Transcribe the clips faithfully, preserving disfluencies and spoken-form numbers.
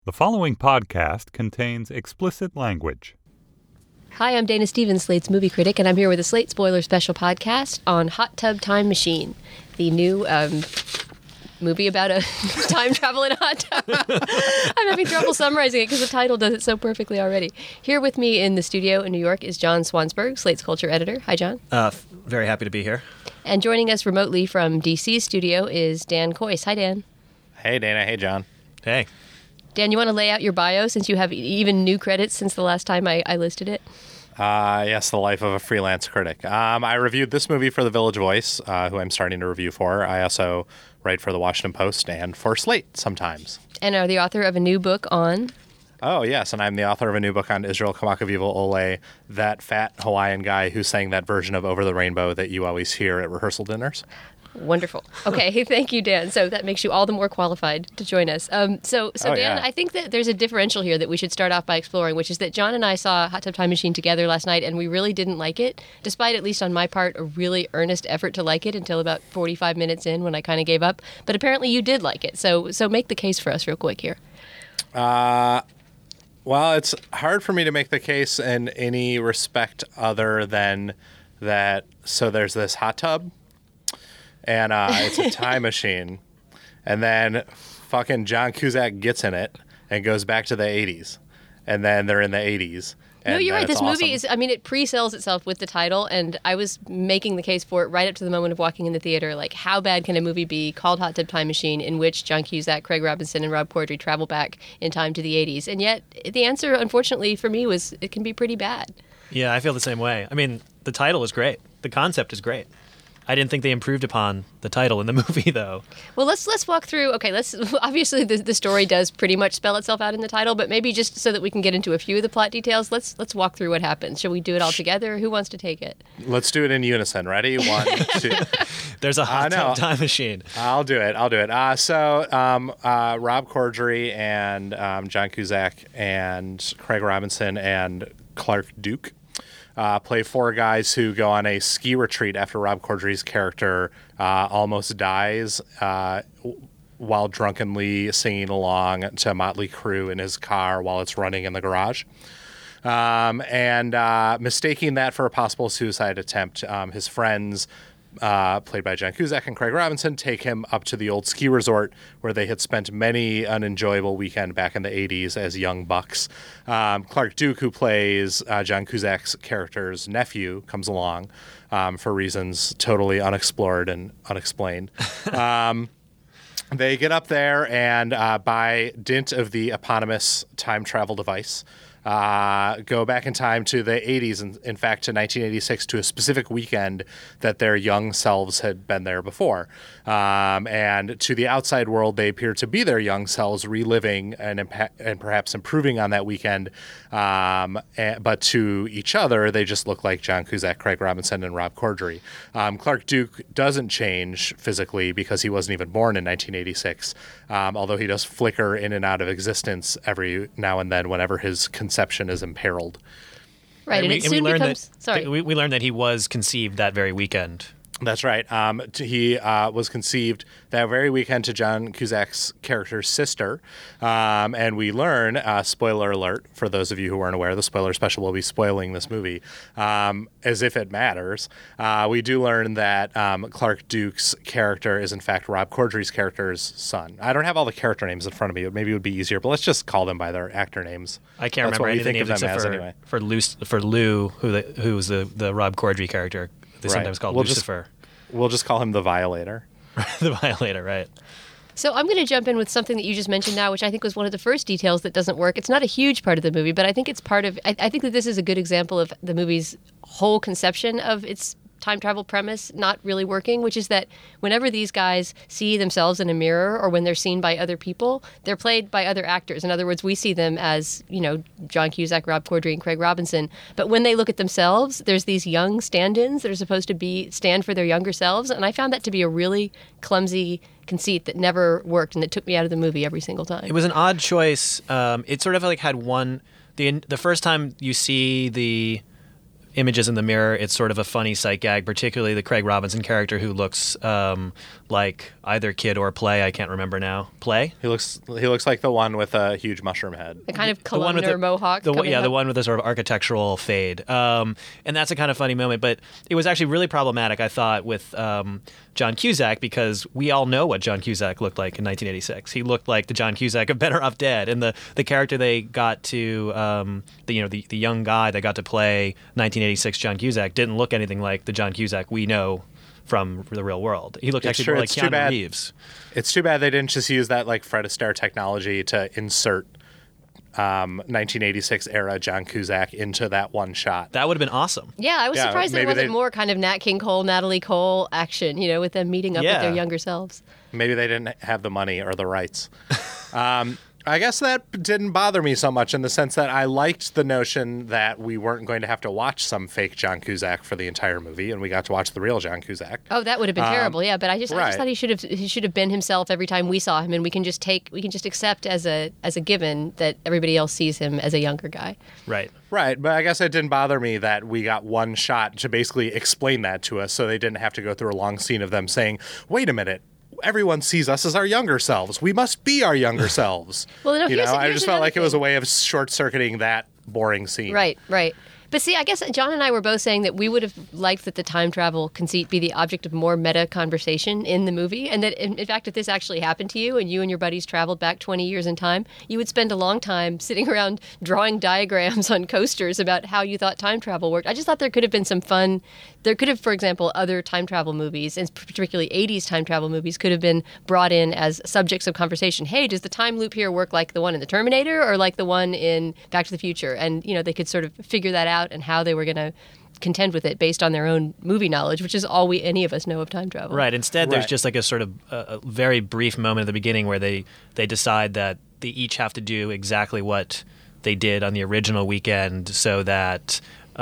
The following podcast contains explicit language. Hi, I'm Dana Stevens, Slate's movie critic, and I'm here with a Slate Spoiler special podcast on Hot Tub Time Machine, the new um, movie about a time travel in a hot tub. I'm having trouble summarizing it because the title does it so perfectly already. Here with me in the studio in New York is John Swansburg, Slate's culture editor. Hi, John. Uh, very happy to be here. And joining us remotely from D C's studio is Dan Coyce. Hi, Dan. Hey, Dana. Hey, John. Hey. Dan, you want to lay out your bio since you have even new credits since the last time I, I listed it? Uh, yes, the life of a freelance critic. Um, I reviewed this movie for The Village Voice, uh, who I'm starting to review for. I also write for The Washington Post and for Slate sometimes. And are the author of a new book on... Oh, yes, and I'm the author of a new book on Israel Kamakawiwo Ole, that fat Hawaiian guy who sang that version of Over the Rainbow that you always hear at rehearsal dinners. Wonderful. Okay, thank you, Dan. So that makes you all the more qualified to join us. Um, so, so Oh, Dan, yeah. I think that there's a differential here that we should start off by exploring, which is that John and I saw Hot Tub Time Machine together last night, and we really didn't like it, despite, at least on my part, a really earnest effort to like it until about forty-five minutes in when I kind of gave up. But apparently you did like it. So, so make the case for us real quick here. Uh, well, it's hard for me to make the case in any respect other than that. So there's this hot tub. And uh, it's a time machine. And then fucking John Cusack gets in it and goes back to the eighties. And then they're in the eighties. And No, you're right. then This it's movie awesome. is, I mean, it pre-sells itself with the title, and I was making the case for it right up to the moment of walking in the theater. Like, how bad can a movie be called Hot Tub Time Machine in which John Cusack, Craig Robinson, and Rob Corddry travel back in time to the eighties? And yet, the answer, unfortunately, for me was it can be pretty bad. Yeah, I feel the same way. I mean, the title is great. The concept is great. I didn't think they improved upon the title in the movie, though. Well, let's let's walk through. Okay, let's obviously the, the story does pretty much spell itself out in the title, but maybe just so that we can get into a few of the plot details, let's let's walk through what happens. Shall we do it all together? Who wants to take it? Let's do it in unison. Ready? One, two. There's a hot I know. tub time machine. I'll do it. I'll do it. Uh, so um, uh, Rob Corddry and um, John Cusack and Craig Robinson and Clark Duke uh, play four guys who go on a ski retreat after Rob Corddry's character uh, almost dies uh, while drunkenly singing along to Motley Crue in his car while it's running in the garage. Um, and uh, mistaking that for a possible suicide attempt, um, his friends, uh, played by John Cusack and Craig Robinson, take him up to the old ski resort where they had spent many an enjoyable weekend back in the eighties as young bucks. Um, Clark Duke, who plays uh, John Cusack's character's nephew, comes along um, for reasons totally unexplored and unexplained. Um, they get up there, and uh, by dint of the eponymous time travel device, uh, go back in time to the eighties, and in fact to nineteen eighty-six, to a specific weekend that their young selves had been there before. Um, and to the outside world, they appear to be their young selves reliving and, impa- and perhaps improving on that weekend. Um, and, but to each other, they just look like John Cusack, Craig Robinson, and Rob Corddry. Um, Clark Duke doesn't change physically because he wasn't even born in nineteen eighty-six, um, although he does flicker in and out of existence every now and then whenever his conception is imperiled. Right, and, we, it soon learned becomes. that, Sorry. We, we learned that he was conceived that very weekend. That's right. Um, t- he uh, was conceived that very weekend to John Cusack's character's sister. Um, and we learn, uh, spoiler alert, for those of you who weren't aware, the spoiler special will be spoiling this movie, um, as if it matters. Uh, we do learn that um, Clark Duke's character is, in fact, Rob Corddry's character's son. I don't have all the character names in front of me. Maybe it would be easier, but let's just call them by their actor names. I can't That's remember what we any of the think names of them except as for, anyway. for, Lou, for Lou, who the, who's the, the Rob Corddry character. They Right. sometimes call We'll just- Lucifer. We'll just call him the Violator. The Violator, right. So I'm going to jump in with something that you just mentioned now, which I think was one of the first details that doesn't work. It's not a huge part of the movie, but I think it's part of. I, I think that this is a good example of the movie's whole conception of its time travel premise not really working, which is that whenever these guys see themselves in a mirror or when they're seen by other people, they're played by other actors. In other words, we see them as, you know, John Cusack, Rob Corddry, and Craig Robinson. But when they look at themselves, there's these young stand-ins that are supposed to be stand for their younger selves. And I found that to be a really clumsy conceit that never worked and that took me out of the movie every single time. It was an odd choice. Um, it sort of like had one. The the first time you see the images in the mirror, it's sort of a funny sight gag, particularly the Craig Robinson character who looks um, like either Kid or Play. I can't remember now. Play? He looks he looks like the one with a huge mushroom head. The kind of The one with columnar the mohawk. The, one- coming yeah, the up. one with the sort of architectural fade. Um, and that's a kind of funny moment. But it was actually really problematic, I thought, with um, John Cusack, because we all know what John Cusack looked like in nineteen eighty-six. He looked like the John Cusack of Better Off Dead. And the, the character they got to, um, the, you know, the, the young guy that got to play nineteen eighty-six John Cusack didn't look anything like the John Cusack we know from the real world. He looked It's actually true, more like it's too Keanu bad. Reeves. It's too bad they didn't just use that like Fred Astaire technology to insert um, nineteen eighty-six era John Cusack into that one shot. That would have been awesome. Yeah, I was Yeah, surprised that it maybe wasn't they- more kind of Nat King Cole, Natalie Cole action, you know, with them meeting up with Yeah. their younger selves. Maybe they didn't have the money or the rights. um, I guess that didn't bother me so much in the sense that I liked the notion that we weren't going to have to watch some fake John Cusack for the entire movie, and we got to watch the real John Cusack. Oh, that would have been terrible. Yeah, but I just, I right. just thought he should have, he should have been himself every time we saw him, and we can just take, we can just accept as a, as a given that everybody else sees him as a younger guy. Right. Right, but I guess it didn't bother me that we got one shot to basically explain that to us, so they didn't have to go through a long scene of them saying, "Wait a minute, everyone sees us as our younger selves. We must be our younger selves." Well, no, you here's- know, I here's just felt another like it was a thing. way of short-circuiting that boring scene. Right, right. But see, I guess John and I were both saying that we would have liked that the time travel conceit be the object of more meta conversation in the movie. And that, in, in fact, if this actually happened to you and you and your buddies traveled back twenty years in time, you would spend a long time sitting around drawing diagrams on coasters about how you thought time travel worked. I just thought there could have been some fun. There could have, for example, other time travel movies, and particularly eighties time travel movies, could have been brought in as subjects of conversation. Hey, does the time loop here work like the one in The Terminator or like the one in Back to the Future? And, you know, they could sort of figure that out and how they were going to contend with it based on their own movie knowledge, which is all we any of us know of time travel. Right. Instead, there's Right. just like a sort of uh, a very brief moment at the beginning where they, they decide that they each have to do exactly what they did on the original weekend so that,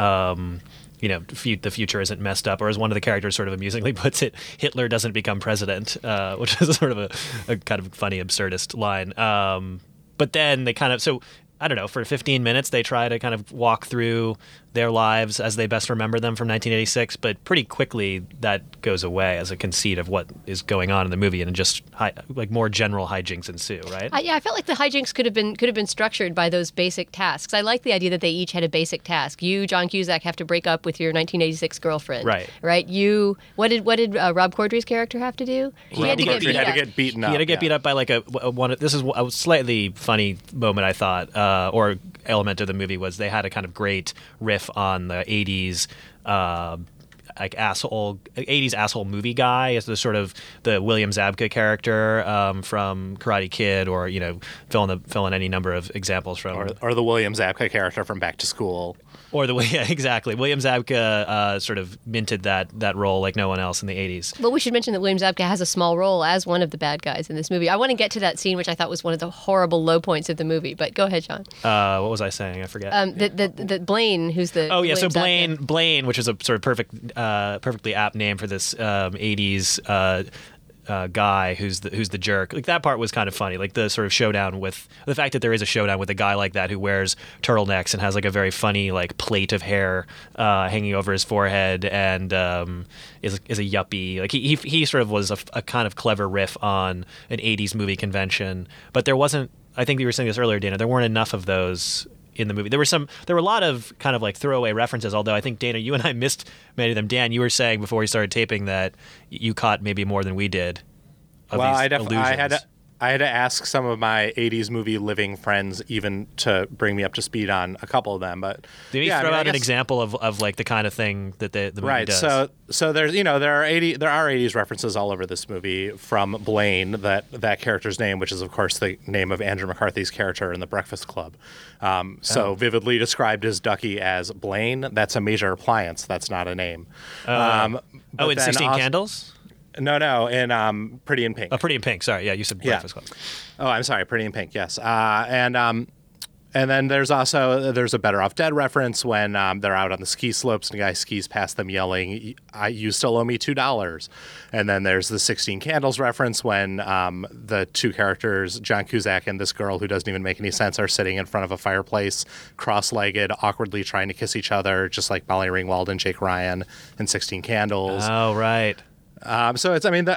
um, you know, fu- the future isn't messed up. Or as one of the characters sort of amusingly puts it, Hitler doesn't become president, uh, which is sort of a, a kind of funny, absurdist line. Um, but then they kind of, so I don't know, for fifteen minutes, they try to kind of walk through their lives as they best remember them from nineteen eighty-six, but pretty quickly that goes away as a conceit of what is going on in the movie, and just hi- like more general hijinks ensue, right? I, yeah, I felt like the hijinks could have been could have been structured by those basic tasks. I like the idea that they each had a basic task. You, John Cusack, have to break up with your nineteen eighty-six girlfriend. Right. Right. You. What did what did uh, Rob Corddry's character have to do? He had to get He beat had to up. get beaten up. He had to get yeah. beat up by like a, a one. This is a slightly funny moment, I thought, uh, or element of the movie was they had a kind of great riff on the eighties. Uh, like asshole eighties asshole movie guy as the sort of the William Zabka character um, from Karate Kid, or you know, fill in the fill in any number of examples from Or, or the William Zabka character from Back to School. Or the way, yeah, exactly. William Zabka uh, sort of minted that that role like no one else in the eighties. Well, we should mention that William Zabka has a small role as one of the bad guys in this movie. I want to get to that scene, which I thought was one of the horrible low points of the movie. But go ahead, John. Uh, what was I saying? I forget. Um, the, the the Blaine, who's the oh yeah, so William Zabka- Blaine, Blaine, which is a sort of perfect, uh, perfectly apt name for this um, eighties. Uh, Uh, guy who's the who's the jerk. Like that part was kind of funny. Like the sort of showdown with the fact that there is a showdown with a guy like that who wears turtlenecks and has like a very funny like plait of hair uh, hanging over his forehead and um, is is a yuppie. Like he he, he sort of was a, a kind of clever riff on an eighties movie convention. But there wasn't. I think we were saying this earlier, Dana. There weren't enough of those in the movie. There were some. There were a lot of kind of like throwaway references. Although I think Dana, you and I missed many of them. Dan, you were saying before we started taping that you caught maybe more than we did. Of Well, these I, def- I had to, allusions. I had to ask some of my eighties movie living friends even to bring me up to speed on a couple of them. But Did we yeah, I throw mean, I out an guess- example of, of like the kind of thing that the, the movie Right. does? So so there's you know there are eighty there are eighties references all over this movie from Blaine, that that character's name, which is of course the name of Andrew McCarthy's character in The Breakfast Club. Um, so Oh. vividly described as Ducky as Blaine. That's a major appliance. That's not a name. um, but oh, in then sixteen also- Candles? No, no, in um, Pretty in Pink. Oh, Pretty in Pink. Sorry, yeah, you said Yeah. Breakfast Club. Oh, I'm sorry, Pretty in Pink. Yes, uh, and um, and then there's also there's a Better Off Dead reference when um, they're out on the ski slopes and a guy skis past them yelling, "I you still owe me two dollars." And then there's the sixteen Candles reference when um, the two characters, John Cusack and this girl who doesn't even make any sense, are sitting in front of a fireplace, cross-legged, awkwardly trying to kiss each other, just like Molly Ringwald and Jake Ryan in sixteen Candles. Oh, right. Um, so it's, I mean, the,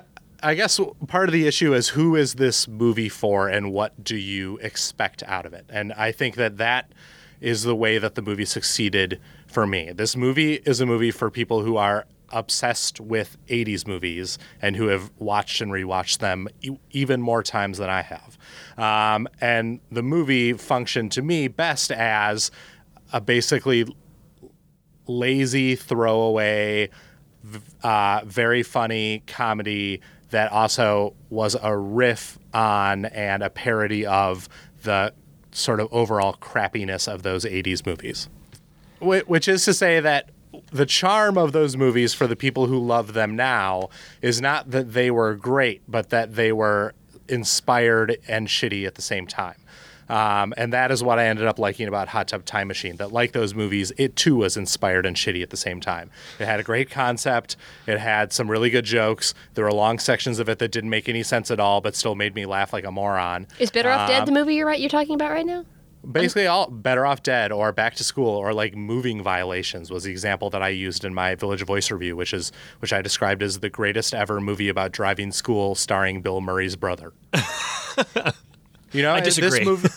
I guess part of the issue is who is this movie for and what do you expect out of it? And I think that that is the way that the movie succeeded for me. This movie is a movie for people who are obsessed with eighties movies and who have watched and rewatched them e- even more times than I have. Um, and the movie functioned to me best as a basically lazy throwaway, uh, very funny comedy that also was a riff on and a parody of the sort of overall crappiness of those eighties movies. Wh- which is to say that the charm of those movies for the people who love them now is not that they were great, but that they were inspired and shitty at the same time. Um, and that is what I ended up liking about Hot Tub Time Machine, that like those movies, it too was inspired and shitty at the same time. It had a great concept. It had some really good jokes. There were long sections of it that didn't make any sense at all, but still made me laugh like a moron. Is Better Off Dead Um, the movie you're right you're talking about right now? Basically, all Better Off Dead or Back to School or like Moving Violations was the example that I used in my Village Voice review, which is which I described as the greatest ever movie about driving school starring Bill Murray's brother. You know, I disagree. This movie,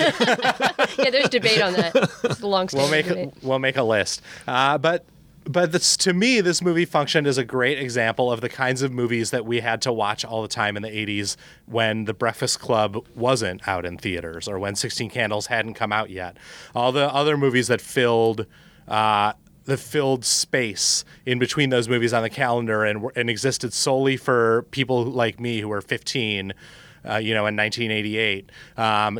Yeah, there's debate on that. It's a long we'll make debate. a, we'll make a list, uh, but. But this, to me, this movie functioned as a great example of the kinds of movies that we had to watch all the time in the eighties when The Breakfast Club wasn't out in theaters or when sixteen Candles hadn't come out yet. All the other movies that filled uh, that filled space in between those movies on the calendar and, and existed solely for people like me who were fifteen. Uh, you know, in nineteen eighty-eight, um,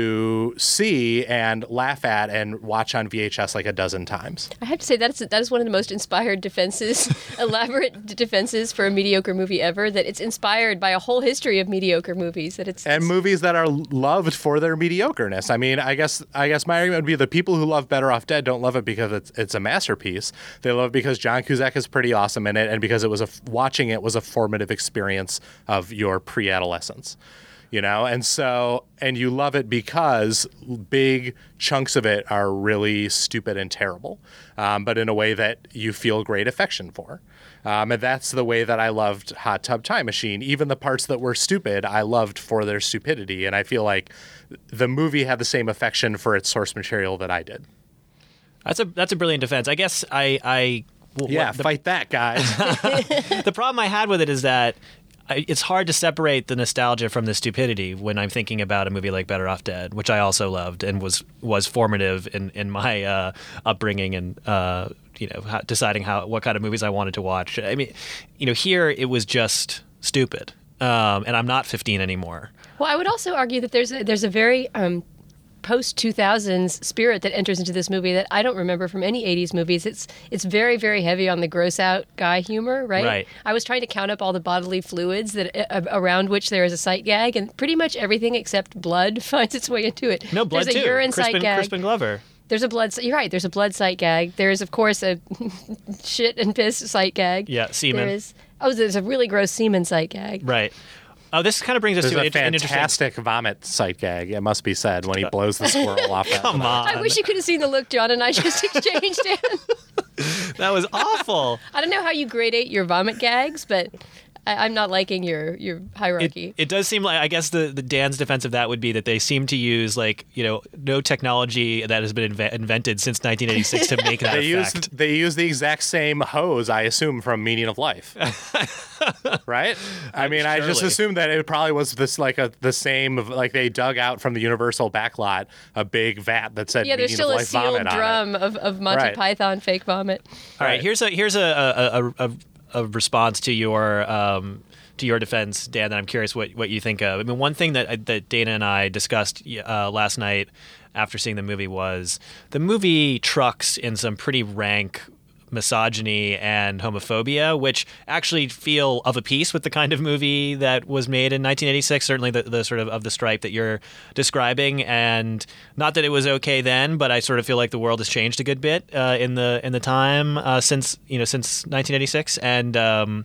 to see and laugh at and watch on V H S like a dozen times. I have to say that's that is one of the most inspired defenses, elaborate d- defenses for a mediocre movie ever. That it's inspired by a whole history of mediocre movies. That it's And movies that are loved for their mediocreness. I mean, I guess I guess my argument would be the people who love Better Off Dead don't love it because it's it's a masterpiece. They love it because John Cusack is pretty awesome in it, and because it was a watching it was a formative experience of your pre-adolescence. You know, and so, and you love it because big chunks of it are really stupid and terrible, um, but in a way that you feel great affection for. Um, and that's the way that I loved Hot Tub Time Machine. Even the parts that were stupid, I loved for their stupidity. And I feel like the movie had the same affection for its source material that I did. That's a that's a brilliant defense. I guess I I well, Yeah, what- the, fight that, guys. the problem I had with it is that I, it's hard to separate the nostalgia from the stupidity when I'm thinking about a movie like Better Off Dead, which I also loved and was was formative in in my uh, upbringing and uh, you know how, deciding how what kind of movies I wanted to watch. I mean, you know, here it was just stupid, um, and I'm not fifteen anymore. Well, I would also argue that there's a, there's a very um, post two thousands spirit that enters into this movie that I don't remember from any eighties movies. It's it's very, very heavy on the gross out guy humor, right? Right. I was trying to count up all the bodily fluids that uh, around which there is a sight gag, and pretty much everything except blood finds its way into it. No, blood There's a too. urine Crispin, sight gag. Crispin Glover. There's a blood. You're right. There's a blood sight gag. There's of course a shit and piss sight gag. Yeah, semen. There is. Oh, there's a really gross semen sight gag. Right. Oh, this kind of brings us There's to a an, an interesting. fantastic vomit sight gag, it must be said, when he blows the squirrel off that. Come on, I wish you could have seen the look John and I just exchanged. Dan. that was awful. I don't know how you gradate your vomit gags, but I, I'm not liking your your hierarchy. It, it does seem like, I guess the, the Dan's defense of that would be that they seem to use like, you know, no technology that has been inve- invented since nineteen eighty-six to make that They effect. use they use the exact same hose, I assume, from Meaning of Life, right? I mean, I just Surely. assumed that it probably was this like a the same of like they dug out from the Universal backlot a big vat that said yeah, there's Meaning still of a Life sealed vomit on it. drum of, of Monty Right. Python fake vomit. All right, Right. here's a here's a a, a, a a response to your um, to your defense, Dan. That I'm curious what, what you think of. I mean, one thing that that Dana and I discussed uh, last night after seeing the movie was the movie trucks in some pretty rank misogyny and homophobia, which actually feel of a piece with the kind of movie that was made in nineteen eighty-six, certainly the, the sort of of the stripe that you're describing. And not that it was okay then, but I sort of feel like the world has changed a good bit uh, in the in the time uh, since you know since nineteen eighty-six. And um,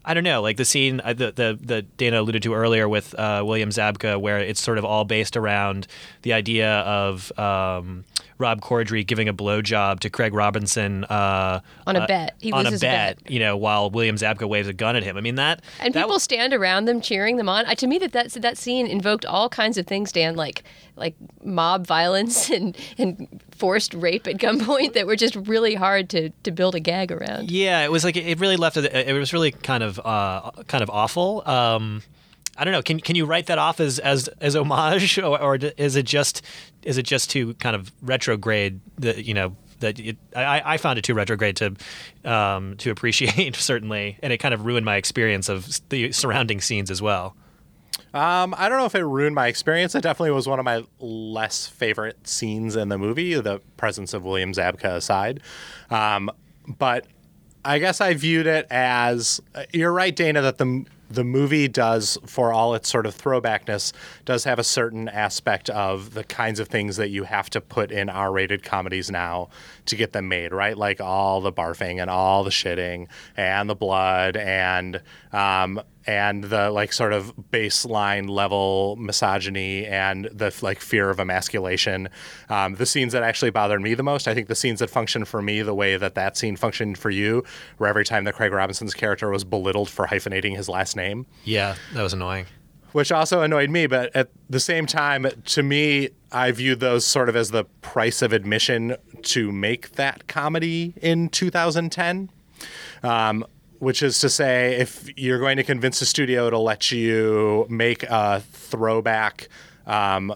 I don't know, like the scene uh, the, the the Dana alluded to earlier with uh, William Zabka, where it's sort of all based around the idea of um, Rob Corddry giving a blowjob to Craig Robinson uh, On a uh, bet. He on a loses a bet, bet. you know, while William Zabka waves a gun at him. I mean that And that people stand around them cheering them on. Uh, to me, that that that scene invoked all kinds of things, Dan, like like mob violence and, and forced rape at gunpoint that were just really hard to, to build a gag around. Yeah, it was like it really left it. It was really kind of uh, kind of awful. Um, I don't know. Can can you write that off as as, as homage, or, or is it just is it just too kind of retrograde? That you know that it, I I found it too retrograde to um, to appreciate certainly, and it kind of ruined my experience of the surrounding scenes as well. Um, I don't know if it ruined my experience. It definitely was one of my less favorite scenes in the movie, the presence of William Zabka aside. Um, but I guess I viewed it as, you're right, Dana, that the the movie does, for all its sort of throwbackness, does have a certain aspect of the kinds of things that you have to put in R-rated comedies now to get them made, right? Like all the barfing and all the shitting and the blood and um, and the like sort of baseline level misogyny and the like fear of emasculation. Um, the scenes that actually bothered me the most, I think the scenes that functioned for me the way that that scene functioned for you, where every time that Craig Robinson's character was belittled for hyphenating his last name. Yeah, that was annoying. Which also annoyed me, but at the same time, to me, I viewed those sort of as the price of admission to make that comedy in two thousand ten. Um, which is to say, if you're going to convince a studio to let you make a throwback um,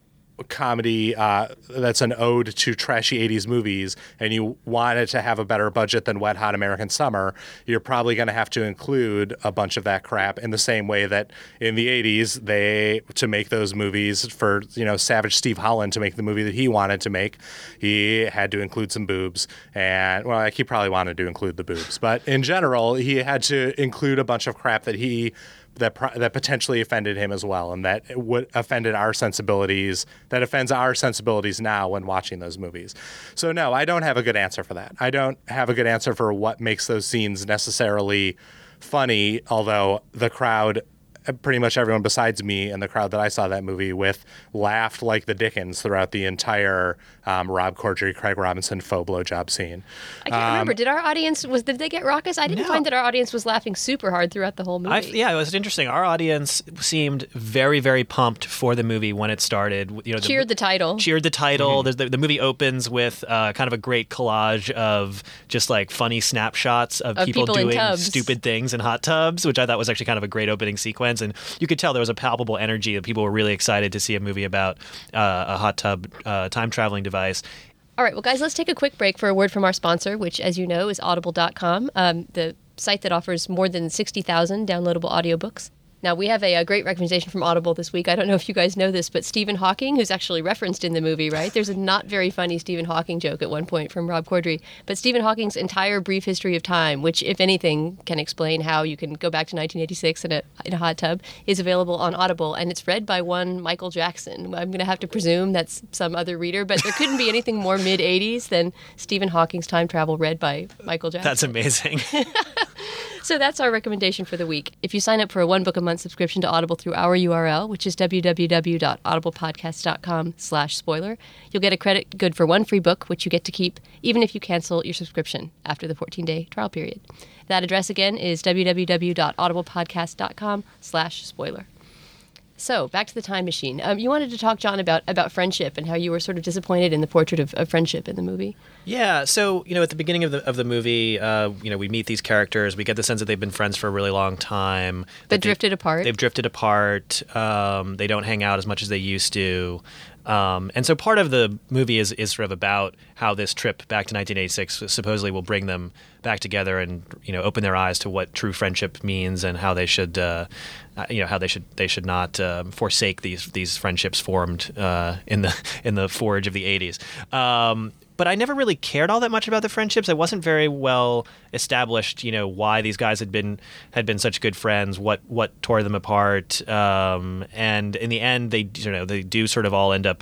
comedy uh, that's an ode to trashy eighties movies, and you want it to have a better budget than Wet Hot American Summer, you're probably going to have to include a bunch of that crap in the same way that in the eighties, they, to make those movies for, you know, Savage Steve Holland to make the movie that he wanted to make, he had to include some boobs. And, well, like he probably wanted to include the boobs. But in general, he had to include a bunch of crap that he that pro- that potentially offended him as well, and that would offended our sensibilities, that offends our sensibilities now when watching those movies. So no, I don't have a good answer for that. I don't have a good answer for what makes those scenes necessarily funny, although the crowd, pretty much everyone besides me and the crowd that I saw that movie with, laughed like the Dickens throughout the entire um, Rob Corddry, Craig Robinson faux blowjob scene. I can't um, remember. Did our audience was did they get raucous? I didn't no. find that our audience was laughing super hard throughout the whole movie. I, yeah, it was interesting. Our audience seemed very, very pumped for the movie when it started. You know, the, cheered the title. Cheered the title. Mm-hmm. The, the movie opens with uh, kind of a great collage of just like funny snapshots of, of people, people doing stupid things in hot tubs, which I thought was actually kind of a great opening sequence. And you could tell there was a palpable energy that people were really excited to see a movie about uh, a hot tub uh, time traveling device. All right, well, guys, let's take a quick break for a word from our sponsor, which, as you know, is audible dot com, um, the site that offers more than sixty thousand downloadable audiobooks. Now, we have a, a great recommendation from Audible this week. I don't know if you guys know this, but Stephen Hawking, who's actually referenced in the movie, right? There's a not very funny Stephen Hawking joke at one point from Rob Corddry. But Stephen Hawking's entire brief history of time, which, if anything, can explain how you can go back to nineteen eighty-six in a, in a hot tub, is available on Audible. And it's read by one Michael Jackson. I'm going to have to presume that's some other reader, but there couldn't be anything more mid-eighties than Stephen Hawking's time travel read by Michael Jackson. That's amazing. So that's our recommendation for the week. If you sign up for a one book a month subscription to Audible through our U R L, which is www.audiblepodcast.com slash spoiler, you'll get a credit good for one free book, which you get to keep even if you cancel your subscription after the fourteen-day trial period. That address again is www.audiblepodcast.com slash spoiler. So, back to the time machine. Um, you wanted to talk, John, about, about friendship and how you were sort of disappointed in the portrait of, of friendship in the movie. Yeah, so, you know, at the beginning of the of the movie, uh, you know, we meet these characters. We get the sense that they've been friends for a really long time. But drifted apart. They've drifted apart. Um, they don't hang out as much as they used to. Um, and so part of the movie is, is sort of about how this trip back to nineteen eighty-six supposedly will bring them back together and, you know, open their eyes to what true friendship means and how they should, uh, you know, how they should they should not um, forsake these these friendships formed uh, in the in the forge of the eighties. Um, but I never really cared all that much about the friendships. I wasn't very well established, you know, why these guys had been had been such good friends, what what tore them apart, um, and in the end, they you know they do sort of all end up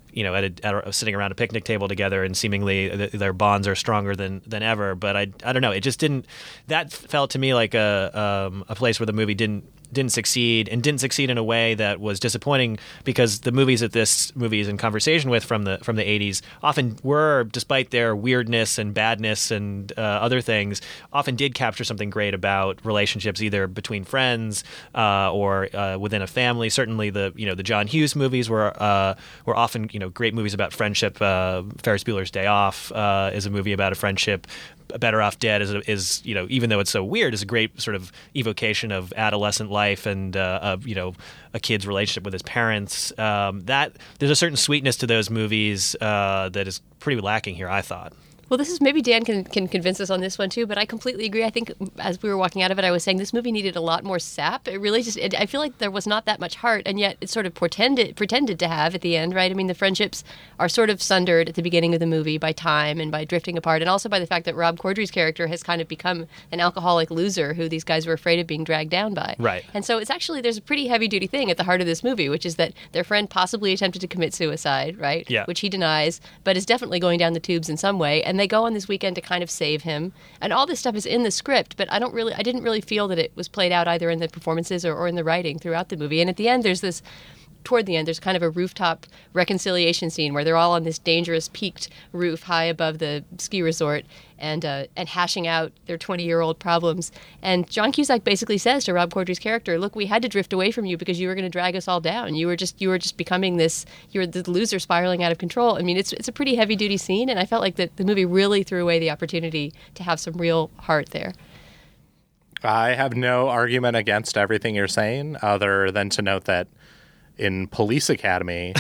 you know, at a, at a, sitting around a picnic table together, and seemingly th- their bonds are stronger than than ever. But I I don't know. It just didn't. That felt to me like a um, a place where the movie didn't. didn't succeed and didn't succeed in a way that was disappointing, because the movies that this movie is in conversation with from the from the eighties often were, despite their weirdness and badness and uh, other things, often did capture something great about relationships, either between friends uh, or uh, within a family. Certainly the you know the John Hughes movies were uh, were often you know great movies about friendship. Uh, Ferris Bueller's Day Off uh, is a movie about a friendship. Better Off Dead is, is, you know, even though it's so weird, is a great sort of evocation of adolescent life and, uh, of, you know, a kid's relationship with his parents. Um, that there's a certain sweetness to those movies uh, that is pretty lacking here, I thought. Well, this is maybe Dan can, can convince us on this one too, but I completely agree. I think as we were walking out of it, I was saying this movie needed a lot more sap. It really just, it, I feel like there was not that much heart, and yet it sort of pretended pretended to have at the end, right? I mean, the friendships are sort of sundered at the beginning of the movie by time and by drifting apart, and also by the fact that Rob Corddry's character has kind of become an alcoholic loser who these guys were afraid of being dragged down by. Right. And so it's actually, there's a pretty heavy-duty thing at the heart of this movie, which is that their friend possibly attempted to commit suicide, right? Yeah. Which he denies, but is definitely going down the tubes in some way, and they go on this weekend to kind of save him, and all this stuff is in the script, but I don't really I didn't really feel that it was played out either in the performances or, or in the writing throughout the movie. And at the end there's this toward the end there's kind of a rooftop reconciliation scene where they're all on this dangerous peaked roof high above the ski resort and uh, and hashing out their twenty-year-old problems. And John Cusack basically says to Rob Corddry's character, "Look, we had to drift away from you because you were going to drag us all down. You were just you were just becoming this. You were the loser spiraling out of control." I mean, it's it's a pretty heavy-duty scene, and I felt like that the movie really threw away the opportunity to have some real heart there. I have no argument against everything you're saying, other than to note that in Police Academy,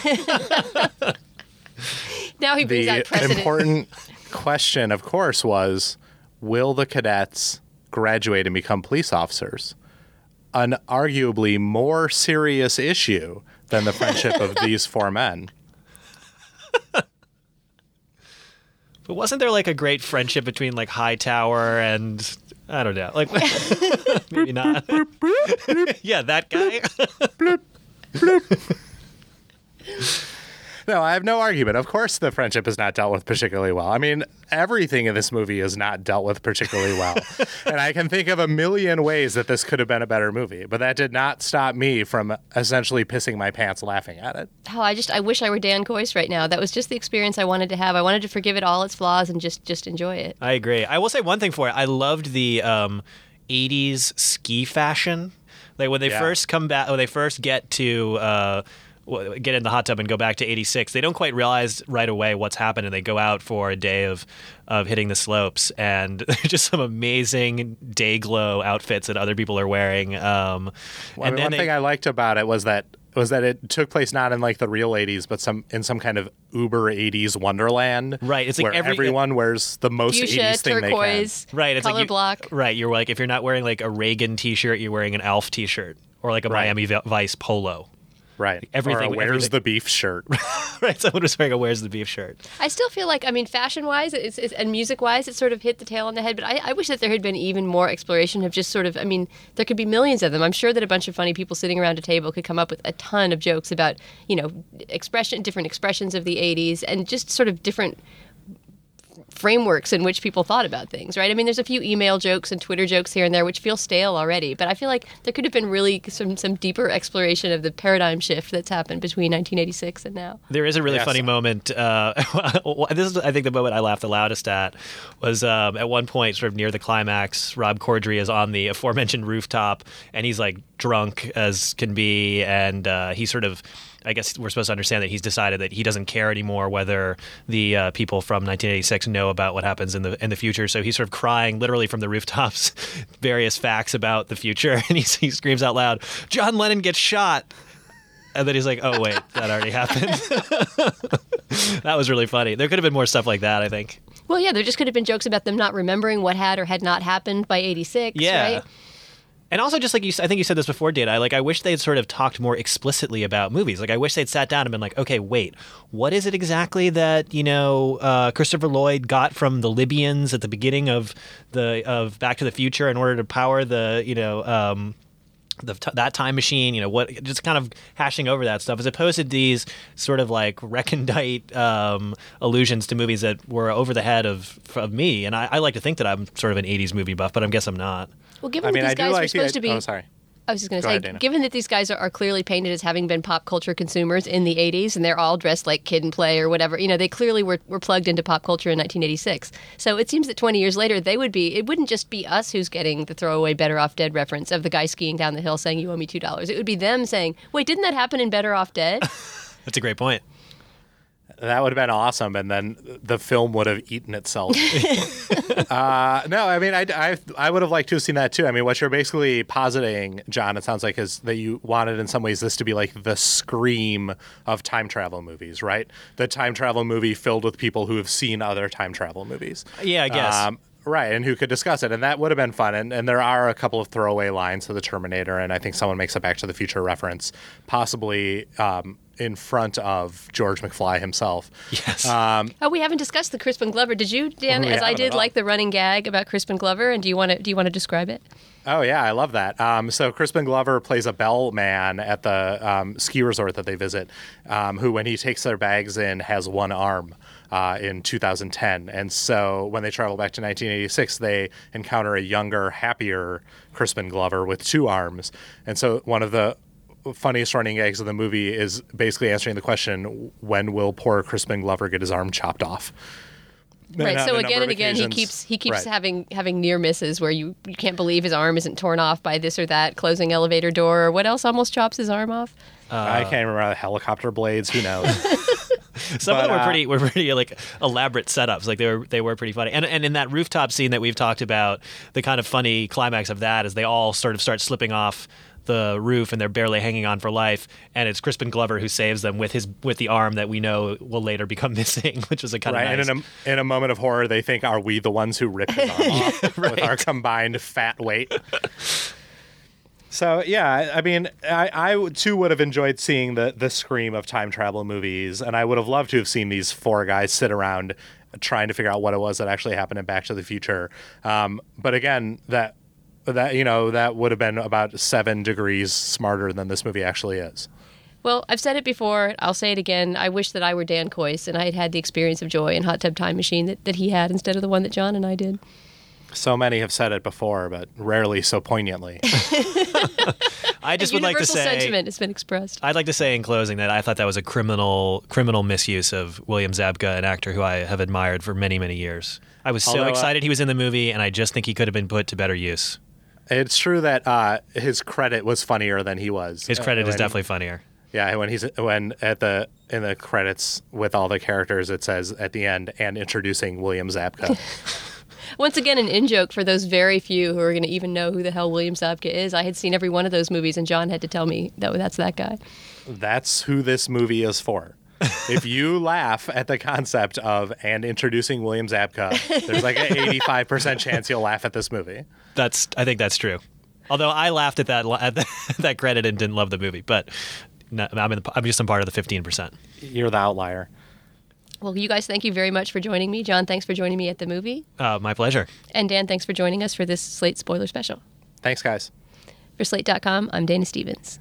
now he brings the out precedent. important question, of course, was, will the cadets graduate and become police officers? An arguably more serious issue than the friendship of these four men. But wasn't there like a great friendship between like Hightower and I don't know, like maybe not. Yeah, that guy. No, I have no argument. Of course the friendship is not dealt with particularly well. I mean, everything in this movie is not dealt with particularly well. And I can think of a million ways that this could have been a better movie, but that did not stop me from essentially pissing my pants laughing at it. Oh, I just I wish I were Dan Coyce right now. That was just the experience I wanted to have. I wanted to forgive it all its flaws and just just enjoy it. I agree. I will say one thing for it. I loved the um, eighties ski fashion. Like when they Yeah. first come back, when they first get to uh, w- get in the hot tub and go back to eighty-six, they don't quite realize right away what's happened, and they go out for a day of of hitting the slopes, and there's just some amazing day glow outfits that other people are wearing. Um, Well, and then one they, thing I liked about it was that was that it took place not in like the real eighties, but some in some kind of uber eighties wonderland. Right, it's like where every- everyone wears the most Fuchsia, eighties thing turquoise, right, it's color like you, block. Right, you're like if you're not wearing like a Reagan T-shirt, you're wearing an Alf T-shirt or like a Right. Miami Vi- Vice polo. they can. Right. Everything- Or a where's everything- the beef shirt. Right, someone was wearing a "Where's the Beef" shirt. I still feel like, I mean, fashion-wise it's, it's, and music-wise, it sort of hit the tail on the head. But I, I wish that there had been even more exploration of just sort of, I mean, there could be millions of them. I'm sure that a bunch of funny people sitting around a table could come up with a ton of jokes about, you know, expression, different expressions of the eighties and just sort of different frameworks in which people thought about things, right? I mean, there's a few email jokes and Twitter jokes here and there which feel stale already, but I feel like there could have been really some some deeper exploration of the paradigm shift that's happened between nineteen eighty-six and now. There is a really Yes. funny moment. Uh, this is, I think, the moment I laughed the loudest at was um, at one point, sort of near the climax. Rob Corddry is on the aforementioned rooftop, and he's like drunk as can be, and uh, he sort of. I guess we're supposed to understand that he's decided that he doesn't care anymore whether the uh, people from nineteen eighty-six know about what happens in the in the future. So he's sort of crying literally from the rooftops, various facts about the future, and he, he screams out loud, "John Lennon gets shot!" And then he's like, "Oh wait, that already happened." That was really funny. There could have been more stuff like that, I think. Well, yeah, there just could have been jokes about them not remembering what had or had not happened by eighty-six, Yeah. right? And also, just like you, I think you said this before, Dana. Like, I wish they'd sort of talked more explicitly about movies. Like, I wish they'd sat down and been like, "Okay, wait, what is it exactly that you know uh, Christopher Lloyd got from the Libyans at the beginning of the of Back to the Future in order to power the you know." Um, the t- that time machine, you know, what just kind of hashing over that stuff as opposed to these sort of like recondite um, allusions to movies that were over the head of of me. And I, I like to think that I'm sort of an eighties movie buff, but I guess I'm not. Well, given I mean, that these I do guys like were supposed the, to be. Oh, sorry. I was just going to Go say, ahead, Dana. given that these guys are, are clearly painted as having been pop culture consumers in the eighties, and they're all dressed like Kid and Play or whatever, you know, they clearly were, were plugged into pop culture in nineteen eighty-six. So it seems that twenty years later, they would be, it wouldn't just be us who's getting the throwaway Better Off Dead reference of the guy skiing down the hill saying, you owe me two dollars. It would be them saying, wait, didn't that happen in Better Off Dead? That's a great point. That would have been awesome, and then the film would have eaten itself. uh, no, I mean, I, I, I would have liked to have seen that too. I mean, what you're basically positing, John, it sounds like, is that you wanted in some ways this to be like the Scream of time travel movies, right? The time travel movie filled with people who have seen other time travel movies. Yeah, I guess. Um, Right, and who could discuss it, and that would have been fun. And, and there are a couple of throwaway lines to the Terminator, and I think someone makes a Back to the Future reference, possibly um, in front of George McFly himself. Yes. Um, Oh, we haven't discussed the Crispin Glover. Did you, Dan, We as I haven't did, at all. like the running gag about Crispin Glover? And do you want to do you want to describe it? Oh, yeah, I love that. Um, so Crispin Glover plays a bellman at the um, ski resort that they visit, um, who, when he takes their bags in, has one arm uh, in two thousand ten. And so when they travel back to nineteen eighty-six, they encounter a younger, happier Crispin Glover with two arms. And so one of the funniest running gags of the movie is basically answering the question, when will poor Crispin Glover get his arm chopped off? Right. on So a again number and of again, he occasions- keeps he keeps Right. having having near misses where you, you can't believe his arm isn't torn off by this or that closing elevator door. Or what else almost chops his arm off? I can't remember the helicopter blades. Who knows? Some But, of them were uh, pretty were pretty like elaborate setups. Like they were they were pretty funny. And and in that rooftop scene that we've talked about, the kind of funny climax of that is they all sort of start slipping off the roof and they're barely hanging on for life. And it's Crispin Glover who saves them with his with the arm that we know will later become missing, which is a kind Right, of nice. and in a, in a moment of horror, they think, are we the ones who ripped his arm off with our combined fat weight? So, yeah, I I mean, I, I too would have enjoyed seeing the, the Scream of time travel movies, and I would have loved to have seen these four guys sit around trying to figure out what it was that actually happened in Back to the Future. Um, but again, that that you know that would have been about seven degrees smarter than this movie actually is. Well, I've said it before. I'll say it again. I wish that I were Dan Coyce and I had had the experience of joy in Hot Tub Time Machine that, that he had instead of the one that John and I did. So many have said it before, but rarely so poignantly. I just A would like to universal say sentiment has been expressed. I'd like to say in closing that I thought that was a criminal criminal misuse of William Zabka, an actor who I have admired for many, many years. I was so Although, uh, excited he was in the movie, and I just think he could have been put to better use. It's true that uh, his credit was funnier than he was. His credit Uh, is when- definitely funnier. Yeah, when he's when at the in the credits with all the characters, it says at the end, and introducing William Zabka. Once again, an in-joke for those very few who are going to even know who the hell William Zabka is. I had seen every one of those movies, and John had to tell me that that's that guy. That's who this movie is for. If you laugh at the concept of and introducing William Zabka, there's like an eighty-five percent chance you'll laugh at this movie. That's I think that's true. Although I laughed at that at that credit and didn't love the movie, but no, I'm in the, I'm just a part of the fifteen percent. You're the outlier. Well, you guys, thank you very much for joining me. John, thanks for joining me at the movie. Uh, my pleasure. And Dan, thanks for joining us for this Slate spoiler special. Thanks, guys. For Slate dot com, I'm Dana Stevens.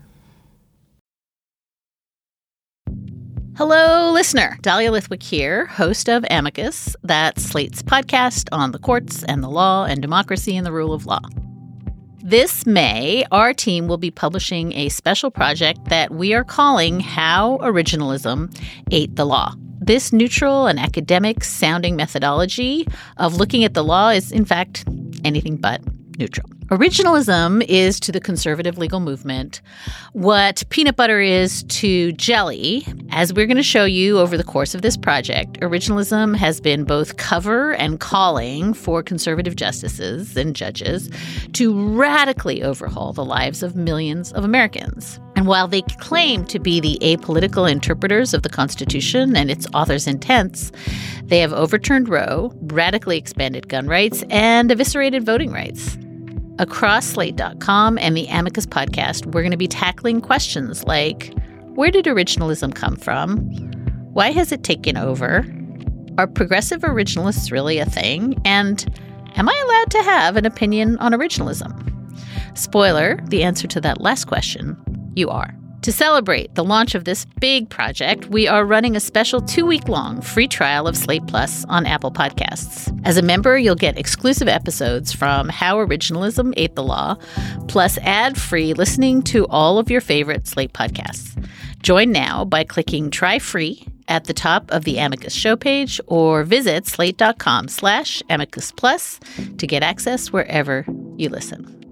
Hello, listener. Dahlia Lithwick here, host of Amicus, that's Slate's podcast on the courts and the law and democracy and the rule of law. This May, our team will be publishing a special project that we are calling How Originalism Ate the Law. This neutral and academic sounding methodology of looking at the law is, in fact, anything but neutral. Originalism is to the conservative legal movement what peanut butter is to jelly. As we're going to show you over the course of this project, originalism has been both cover and calling for conservative justices and judges to radically overhaul the lives of millions of Americans. And while they claim to be the apolitical interpreters of the Constitution and its author's intents, they have overturned Roe, radically expanded gun rights, and eviscerated voting rights. Across Slate dot com and the Amicus podcast, we're going to be tackling questions like, where did originalism come from? Why has it taken over? Are progressive originalists really a thing? And am I allowed to have an opinion on originalism? Spoiler, the answer to that last question, you are. To celebrate the launch of this big project, we are running a special two-week-long free trial of Slate Plus on Apple Podcasts. As a member, you'll get exclusive episodes from How Originalism Ate the Law, plus ad-free listening to all of your favorite Slate podcasts. Join now by clicking Try Free at the top of the Amicus show page or visit slate.com slash Amicus Plus to get access wherever you listen.